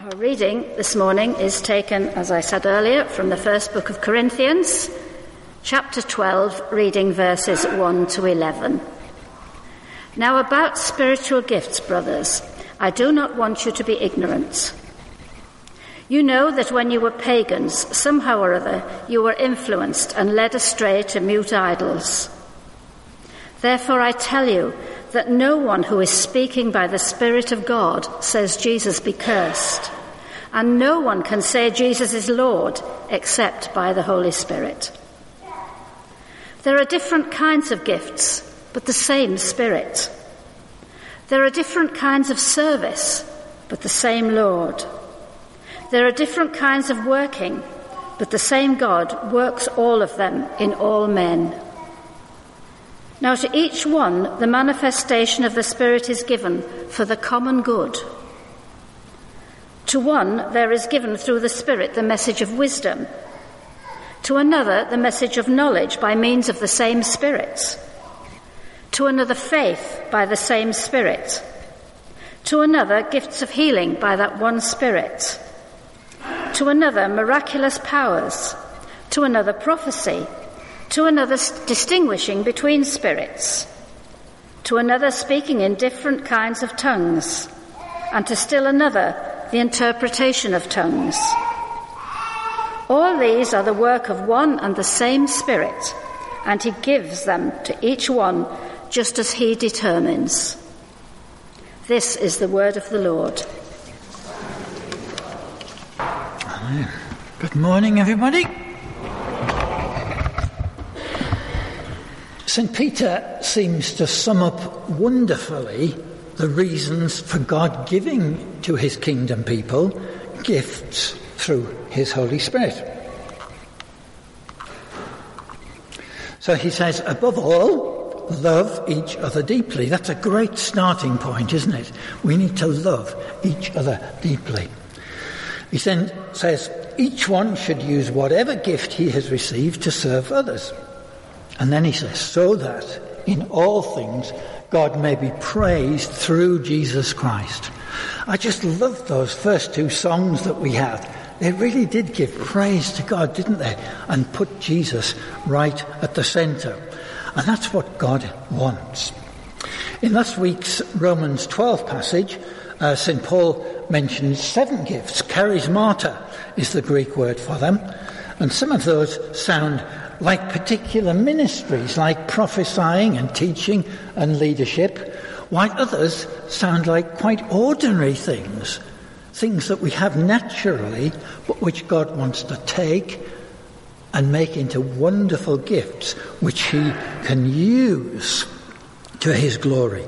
Our reading this morning is taken, as I said earlier, from the first book of Corinthians, chapter 12, reading verses 1 to 11. Now about spiritual gifts, brothers, I do not want you to be ignorant. You know that when you were pagans, somehow or other, you were influenced and led astray to mute idols. Therefore I tell you that no one who is speaking by the Spirit of God says Jesus be cursed, and no one can say Jesus is Lord except by the Holy Spirit. There are different kinds of gifts, but the same Spirit. There are different kinds of service, but the same Lord. There are different kinds of working, but the same God works all of them in all men. Now to each one the manifestation of the Spirit is given for the common good. To one there is given through the Spirit the message of wisdom. To another the message of knowledge by means of the same Spirit. To another faith by the same Spirit. To another gifts of healing by that one Spirit. To another miraculous powers. To another prophecy. To another distinguishing between spirits. To another speaking in different kinds of tongues. And to still another the interpretation of tongues. All these are the work of one and the same Spirit, and he gives them to each one just as he determines. This is the word of the Lord. Good morning, everybody. St. Peter seems to sum up wonderfully the reasons for God giving to his kingdom people gifts through his Holy Spirit. So he says, above all, love each other deeply. That's a great starting point, isn't it? We need to love each other deeply. He then says, each one should use whatever gift he has received to serve others. And then he says, so that in all things God may be praised through Jesus Christ. I just love those first two songs that we had. They really did give praise to God, didn't they? And put Jesus right at the centre. And that's what God wants. In last week's Romans 12 passage, St. Paul mentions 7 gifts. Charismata is the Greek word for them. And some of those sound like particular ministries, like prophesying and teaching and leadership, while others sound like quite ordinary things that we have naturally, but which God wants to take and make into wonderful gifts, which he can use to his glory.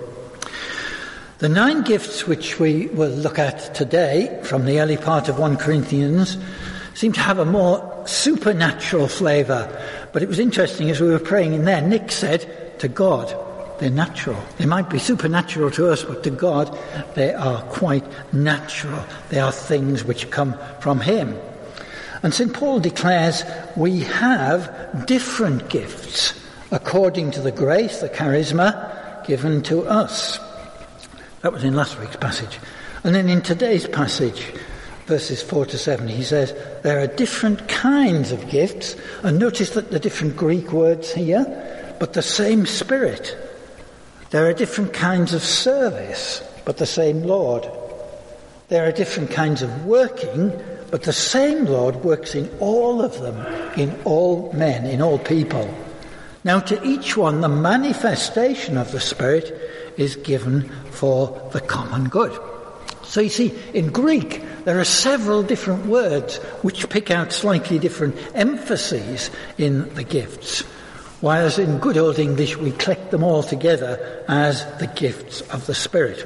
The 9 gifts which we will look at today from the early part of 1 Corinthians seem to have a more supernatural flavour. But it was interesting, as we were praying in there, Nick said, to God, they're natural. They might be supernatural to us, but to God, they are quite natural. They are things which come from him. And St. Paul declares we have different gifts according to the grace, the charisma, given to us. That was in last week's passage. And then in today's passage, verses 4 to 7, he says, there are different kinds of gifts, and notice that the different Greek words here, but the same Spirit. There are different kinds of service, but the same Lord. There are different kinds of working, but the same Lord works in all of them, in all men, in all people. Now to each one, the manifestation of the Spirit is given for the common good. So you see, in Greek, there are several different words which pick out slightly different emphases in the gifts, whereas in good old English we collect them all together as the gifts of the Spirit.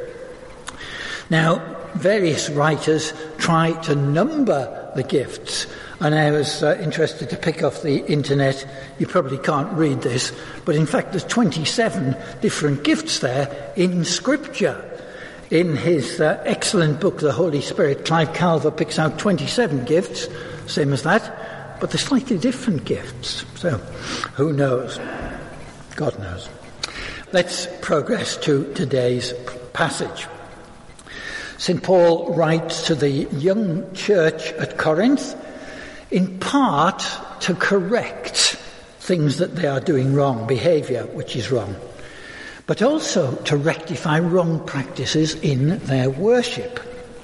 Now, various writers try to number the gifts, and I was interested to pick off the internet. You probably can't read this, but in fact there's 27 different gifts there in Scripture. In his excellent book, The Holy Spirit, Clive Calver picks out 27 gifts, same as that, but they're slightly different gifts. So, who knows? God knows. Let's progress to today's passage. St. Paul writes to the young church at Corinth, in part to correct things that they are doing wrong, behaviour which is wrong, but also to rectify wrong practices in their worship.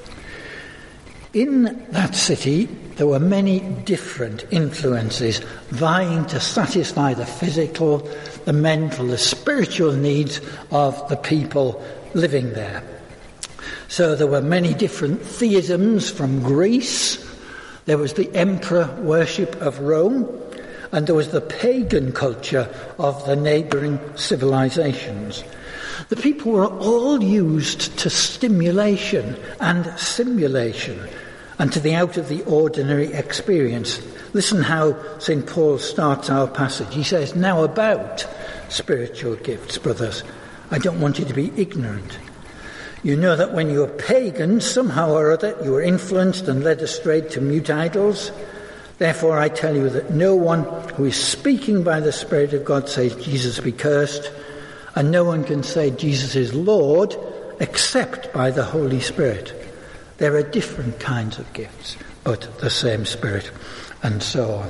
In that city, there were many different influences vying to satisfy the physical, the mental, the spiritual needs of the people living there. So there were many different theisms from Greece. There was the emperor worship of Rome, and there was the pagan culture of the neighbouring civilizations. The people were all used to stimulation and simulation and to the out-of-the-ordinary experience. Listen how St. Paul starts our passage. He says, "Now about spiritual gifts, brothers, I don't want you to be ignorant. You know that when you were pagans, somehow or other, you were influenced and led astray to mute idols. Therefore I tell you that no one who is speaking by the Spirit of God says, 'Jesus be cursed,' and no one can say Jesus is Lord except by the Holy Spirit. There are different kinds of gifts, but the same Spirit," and so on.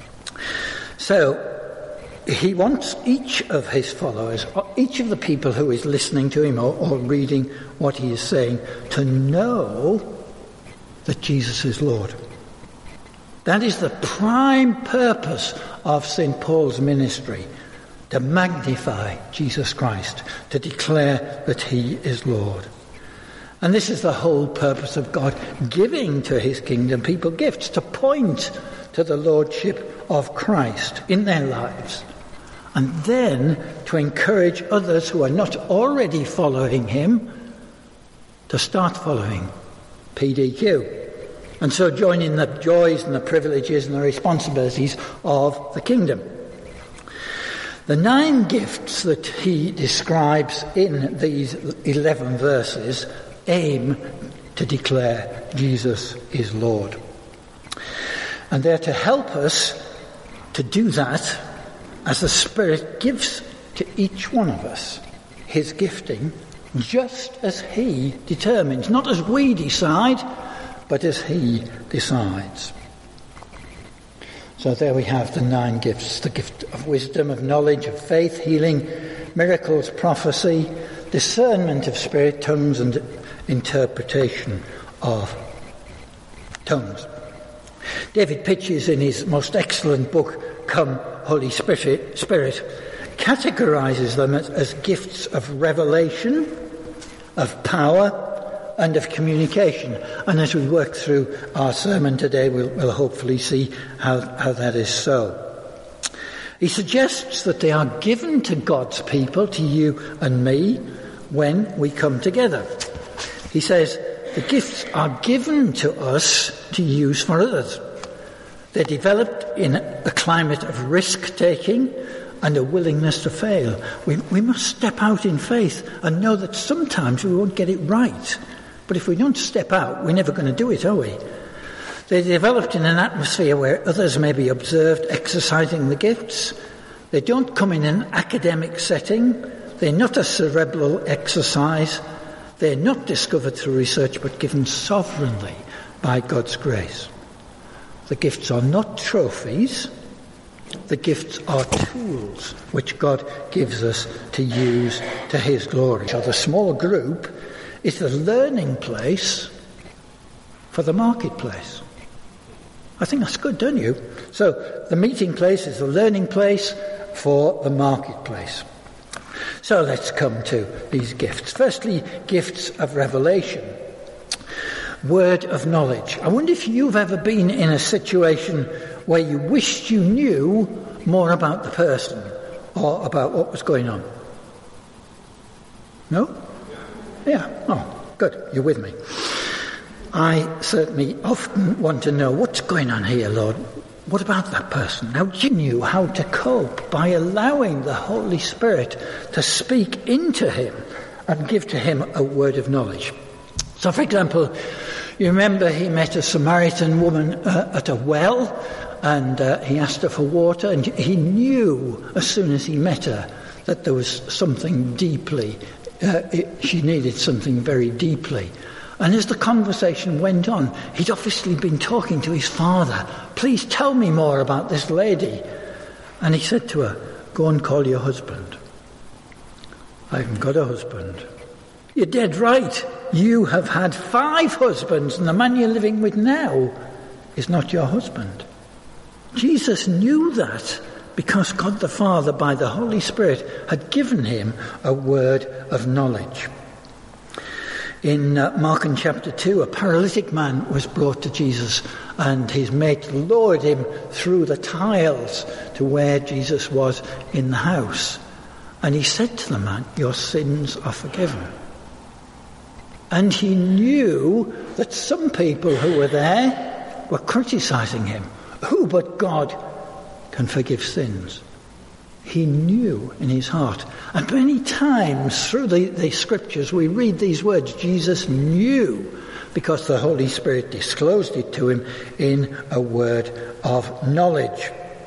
So he wants each of his followers, each of the people who is listening to him or reading what he is saying, to know that Jesus is Lord. That is the prime purpose of St. Paul's ministry, to magnify Jesus Christ, to declare that he is Lord. And this is the whole purpose of God giving to his kingdom people gifts, to point to the lordship of Christ in their lives, and then to encourage others who are not already following him to start following PDQ, and so join in the joys and the privileges and the responsibilities of the kingdom. The 9 gifts that he describes in these 11 verses aim to declare Jesus is Lord. And they're to help us to do that as the Spirit gives to each one of us his gifting, just as he determines, not as we decide, but as he decides. So there we have the 9 gifts: the gift of wisdom, of knowledge, of faith, healing, miracles, prophecy, discernment of spirit, tongues, and interpretation of tongues. David Pitches, in his most excellent book, Come, Holy Spirit, categorises them as gifts of revelation, of power, and of communication. And as we work through our sermon today, we'll hopefully see how that is so. He suggests that they are given to God's people, to you and me, when we come together. He says the gifts are given to us to use for others. They're developed in a climate of risk-taking and a willingness to fail. We must step out in faith and know that sometimes we won't get it right. But if we don't step out, we're never going to do it, are we? They're developed in an atmosphere where others may be observed exercising the gifts. They don't come in an academic setting. They're not a cerebral exercise. They're not discovered through research, but given sovereignly by God's grace. The gifts are not trophies. The gifts are tools which God gives us to use to his glory. So the small group is the learning place for the marketplace. I think that's good, don't you? So the meeting place is the learning place for the marketplace. So let's come to these gifts. Firstly, gifts of revelation. Word of knowledge. I wonder if you've ever been in a situation where you wished you knew more about the person or about what was going on. No? Yeah. Oh, good. You're with me. I certainly often want to know what's going on here, Lord. What about that person? Now, you knew how to cope by allowing the Holy Spirit to speak into him and give to him a word of knowledge. So, for example, you remember he met a Samaritan woman at a well, and he asked her for water, and he knew as soon as he met her that there was something deeply, she needed something very deeply. And as the conversation went on, he'd obviously been talking to his father. Please tell me more about this lady. And he said to her, go and call your husband. I haven't got a husband. You're dead right. You have had 5 husbands, and the man you're living with now is not your husband. Jesus knew that because God the Father, by the Holy Spirit, had given him a word of knowledge. In Mark chapter 2, a paralytic man was brought to Jesus, and his mate lowered him through the tiles to where Jesus was in the house. And he said to the man, your sins are forgiven. And he knew that some people who were there were criticizing him. Who but God can forgive sins? He knew in his heart. And many times through the scriptures we read these words, Jesus knew, because the Holy Spirit disclosed it to him in a word of knowledge.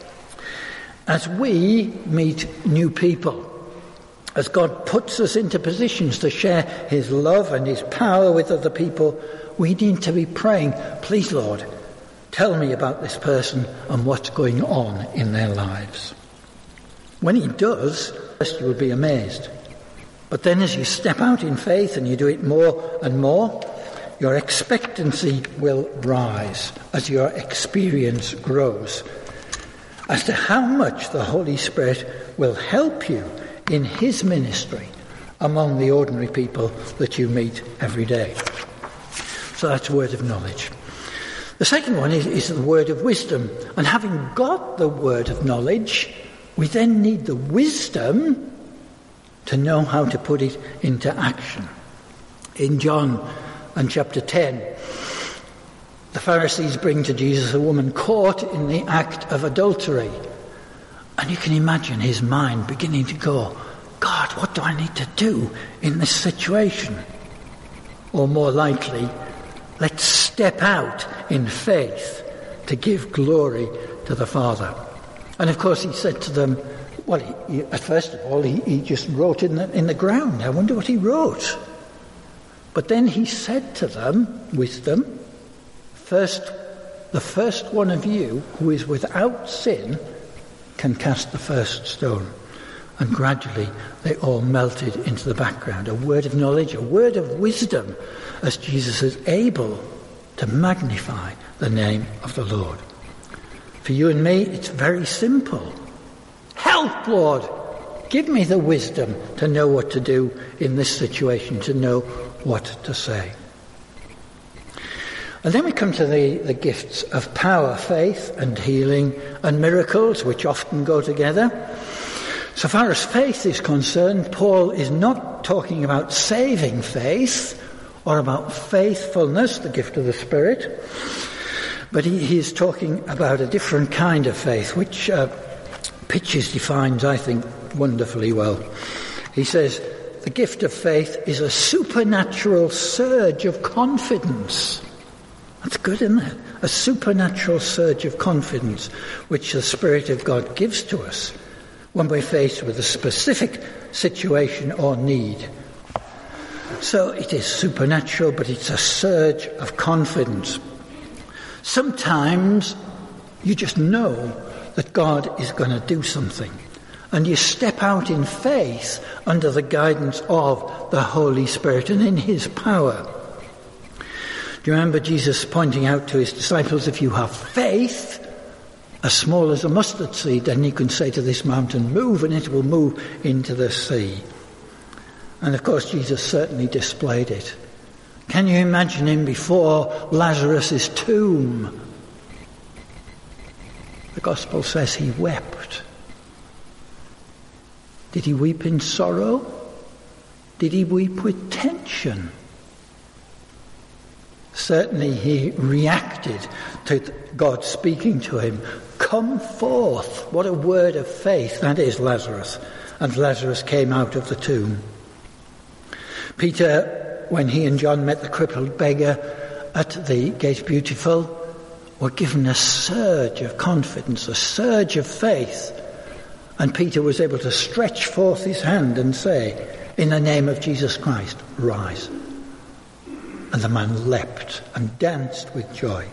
As we meet new people, as God puts us into positions to share his love and his power with other people, we need to be praying, please Lord, tell me about this person and what's going on in their lives. When he does, first you will be amazed. But then as you step out in faith and you do it more and more, your expectancy will rise as your experience grows as to how much the Holy Spirit will help you in his ministry among the ordinary people that you meet every day. So that's a word of knowledge. The second one is the word of wisdom. And having got the word of knowledge, we then need the wisdom to know how to put it into action. In John and chapter 10, the Pharisees bring to Jesus a woman caught in the act of adultery. And you can imagine his mind beginning to go, God, what do I need to do in this situation? Or more likely, let's step out in faith to give glory to the Father. And of course he said to them, well, first of all, he just wrote in the ground. I wonder what he wrote. But then he said to them, wisdom, the first one of you who is without sin can cast the first stone. And gradually they all melted into the background. A word of knowledge, a word of wisdom, as Jesus is able to magnify the name of the Lord. For you and me, it's very simple. Help, Lord! Give me the wisdom to know what to do in this situation, to know what to say. And then we come to the gifts of power, faith and healing and miracles, which often go together. So far as faith is concerned, Paul is not talking about saving faith or about faithfulness, the gift of the Spirit, but he is talking about a different kind of faith, which Pitches defines, I think, wonderfully well. He says, the gift of faith is a supernatural surge of confidence. That's good, isn't it? A supernatural surge of confidence which the Spirit of God gives to us when we're faced with a specific situation or need. So it is supernatural, but it's a surge of confidence. Sometimes you just know that God is going to do something, and you step out in faith under the guidance of the Holy Spirit and in his power. Do you remember Jesus pointing out to his disciples, if you have faith as small as a mustard seed, then you can say to this mountain, move, and it will move into the sea. And of course Jesus certainly displayed it. Can you imagine him before Lazarus' tomb? The Gospel says he wept. Did he weep in sorrow? Did he weep with tension? Certainly he reacted to God speaking to him. Come forth. What a word of faith that is, Lazarus. And Lazarus came out of the tomb. Peter, when he and John met the crippled beggar at the Gate Beautiful, were given a surge of confidence, a surge of faith. And Peter was able to stretch forth his hand and say, in the name of Jesus Christ, rise. And the man leapt and danced with joy.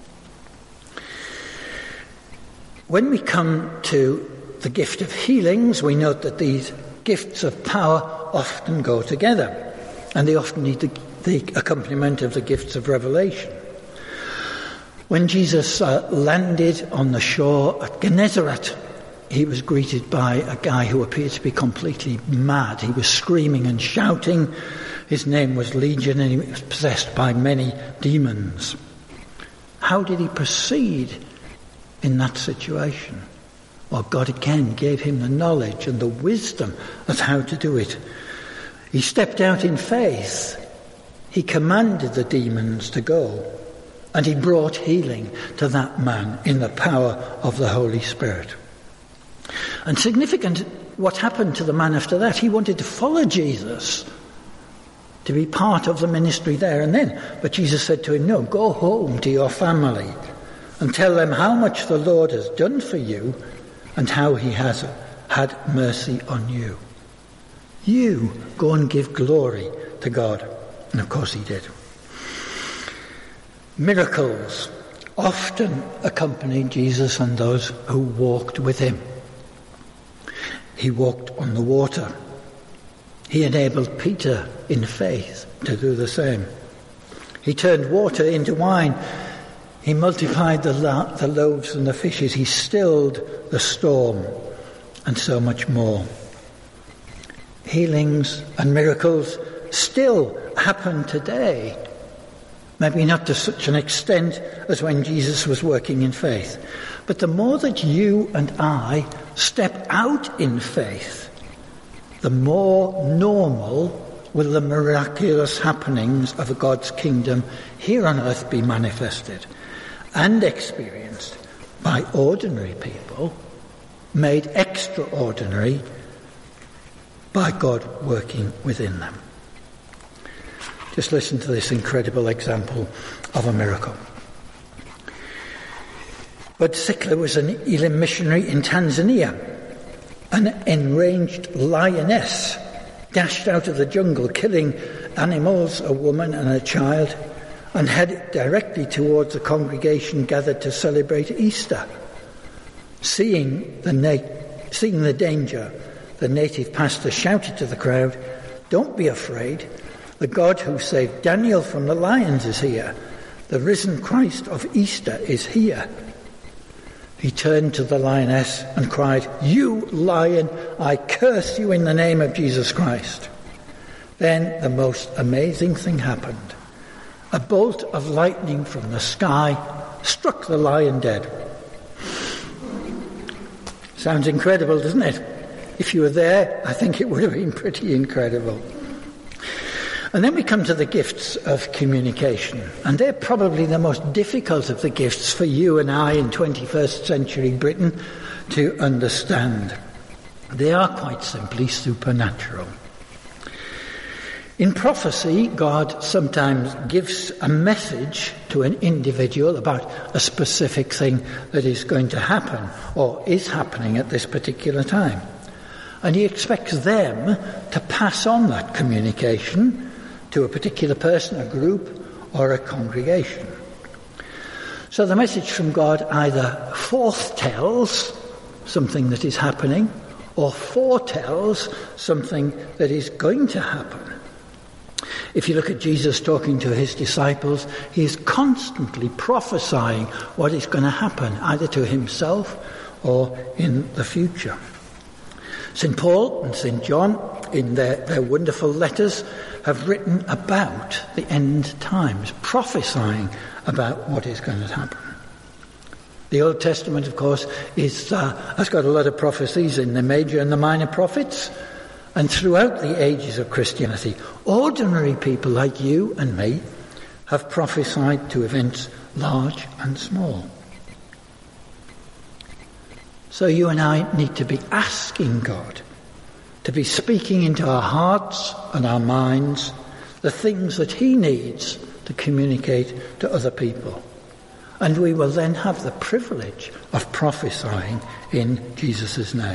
When we come to the gift of healings, we note that these gifts of power often go together, and they often need the accompaniment of the gifts of revelation. When Jesus landed on the shore at Gennesaret, he was greeted by a guy who appeared to be completely mad. He was screaming and shouting. His name was Legion, and he was possessed by many demons. How did he proceed in that situation? Well, God again gave him the knowledge and the wisdom of how to do it. He stepped out in faith. He commanded the demons to go, and he brought healing to that man in the power of the Holy Spirit. And significant, what happened to the man after that, he wanted to follow Jesus, to be part of the ministry there and then. But Jesus said to him, no, go home to your family and tell them how much the Lord has done for you and how he has had mercy on you. You go and give glory to God. And of course he did. Miracles often accompanied Jesus and those who walked with him. He walked on the water. He enabled Peter in faith to do the same. He turned water into wine. He multiplied the loaves and the fishes. He stilled the storm, and so much more. Healings and miracles still happen today. Maybe not to such an extent as when Jesus was working in faith. But the more that you and I step out in faith, the more normal will the miraculous happenings of God's kingdom here on earth be manifested and experienced by ordinary people, made extraordinary by God working within them. Just listen to this incredible example of a miracle. Bud Sickler was an Elim missionary in Tanzania. An enraged lioness dashed out of the jungle, killing animals, a woman and a child, and headed directly towards the congregation gathered to celebrate Easter. Seeing the danger, the native pastor shouted to the crowd, "Don't be afraid. The God who saved Daniel from the lions is here. The risen Christ of Easter is here." He turned to the lioness and cried, "You lion, I curse you in the name of Jesus Christ." Then the most amazing thing happened. A bolt of lightning from the sky struck the lion dead. Sounds incredible, doesn't it? If you were there, I think it would have been pretty incredible. And then we come to the gifts of communication. And they're probably the most difficult of the gifts for you and I in 21st century Britain to understand. They are quite simply supernatural. In prophecy, God sometimes gives a message to an individual about a specific thing that is going to happen or is happening at this particular time. And he expects them to pass on that communication to a particular person, a group, or a congregation. So the message from God either foretells something that is happening or foretells something that is going to happen. If you look at Jesus talking to his disciples, he is constantly prophesying what is going to happen, either to himself or in the future. St. Paul and St. John, in their wonderful letters, have written about the end times, prophesying about what is going to happen. The Old Testament, of course, has got a lot of prophecies in the major and the minor prophets. And throughout the ages of Christianity, ordinary people like you and me have prophesied to events large and small. So you and I need to be asking God to be speaking into our hearts and our minds the things that he needs to communicate to other people. And we will then have the privilege of prophesying in Jesus' name.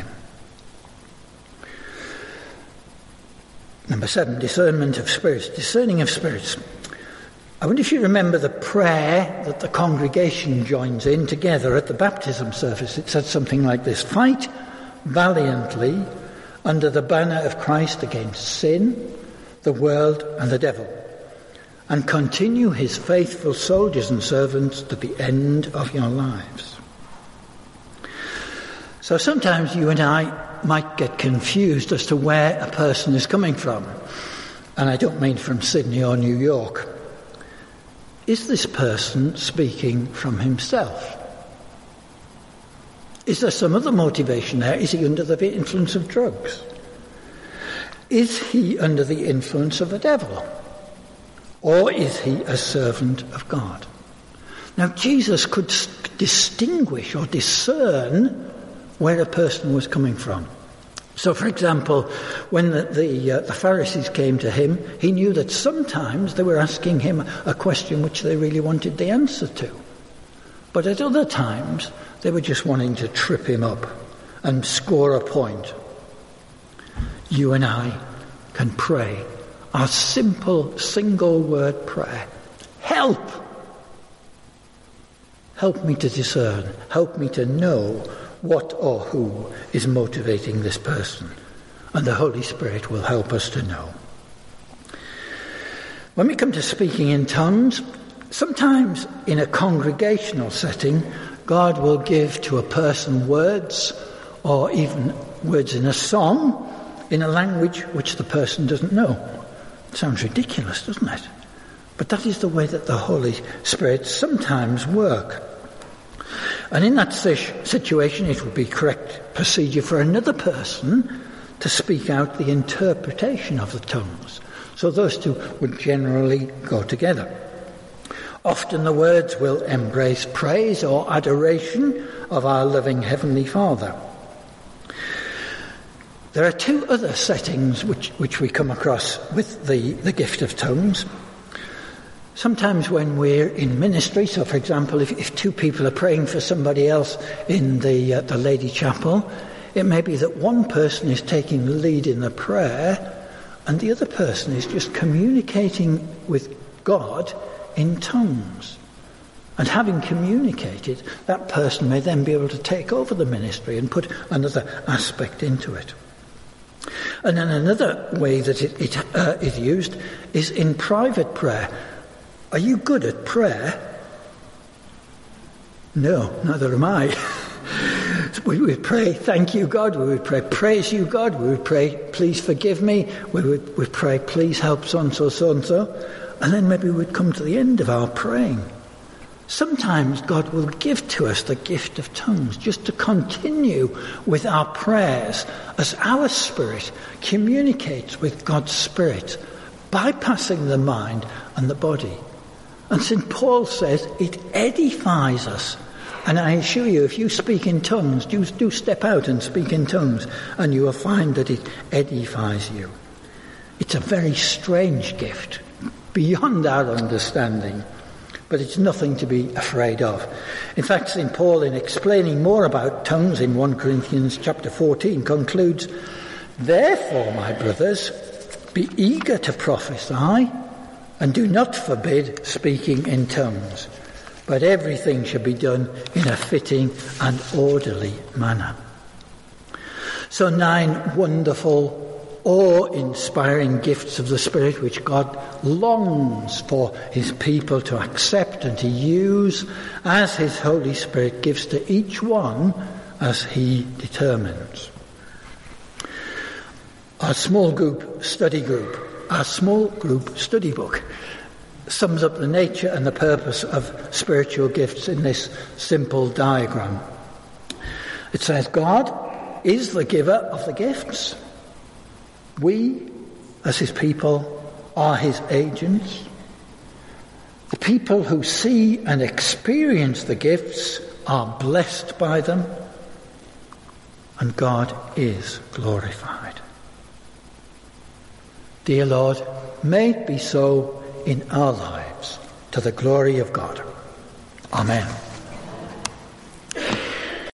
Number 7, discernment of spirits, discerning of spirits. I wonder if you remember the prayer that the congregation joins in together at the baptism service. It said something like this: "Fight valiantly under the banner of Christ against sin, the world and the devil, and continue his faithful soldiers and servants to the end of your lives." So sometimes you and I might get confused as to where a person is coming from. And I don't mean from Sydney or New York. Is this person speaking from himself? Is there some other motivation there? Is he under the influence of drugs? Is he under the influence of the devil? Or is he a servant of God? Now, Jesus could distinguish or discern where a person was coming from. So, for example, when the Pharisees came to him, he knew that sometimes they were asking him a question which they really wanted the answer to. But at other times, they were just wanting to trip him up and score a point. You and I can pray our simple, single-word prayer: help! Help me to discern. Help me to know what or who is motivating this person. And the Holy Spirit will help us to know. When we come to speaking in tongues, sometimes in a congregational setting, God will give to a person words, or even words in a song, in a language which the person doesn't know. It sounds ridiculous, doesn't it? But that is the way that the Holy Spirit sometimes works. And in that situation, it would be correct procedure for another person to speak out the interpretation of the tongues. So those two would generally go together. Often the words will embrace praise or adoration of our loving Heavenly Father. There are two other settings which we come across with the gift of tongues. Sometimes when we're in ministry, so for example, if two people are praying for somebody else in the Lady Chapel, it may be that one person is taking the lead in the prayer and the other person is just communicating with God in tongues. And having communicated, that person may then be able to take over the ministry and put another aspect into it. And then another way that it is used is in private prayer. Are you good at prayer? No, neither am I. We would pray, thank you, God. We would pray, praise you, God. We would pray, please forgive me. We would pray, please help so-and-so, so-and-so. And then maybe we'd come to the end of our praying. Sometimes God will give to us the gift of tongues just to continue with our prayers as our spirit communicates with God's Spirit, bypassing the mind and the body. And St. Paul says it edifies us. And I assure you, if you speak in tongues, do step out and speak in tongues, and you will find that it edifies you. It's a very strange gift, beyond our understanding, but it's nothing to be afraid of. In fact, St. Paul, in explaining more about tongues in 1 Corinthians chapter 14, concludes, "Therefore, my brothers, be eager to prophesy, and do not forbid speaking in tongues, but everything should be done in a fitting and orderly manner." So 9 wonderful, awe-inspiring gifts of the Spirit which God longs for his people to accept and to use as his Holy Spirit gives to each one as he determines. Our small group study book sums up the nature and the purpose of spiritual gifts in this simple diagram. It says God is the giver of the gifts. We, as his people, are his agents. The people who see and experience the gifts are blessed by them, and God is glorified. Dear Lord, may it be so in our lives, to the glory of God. Amen.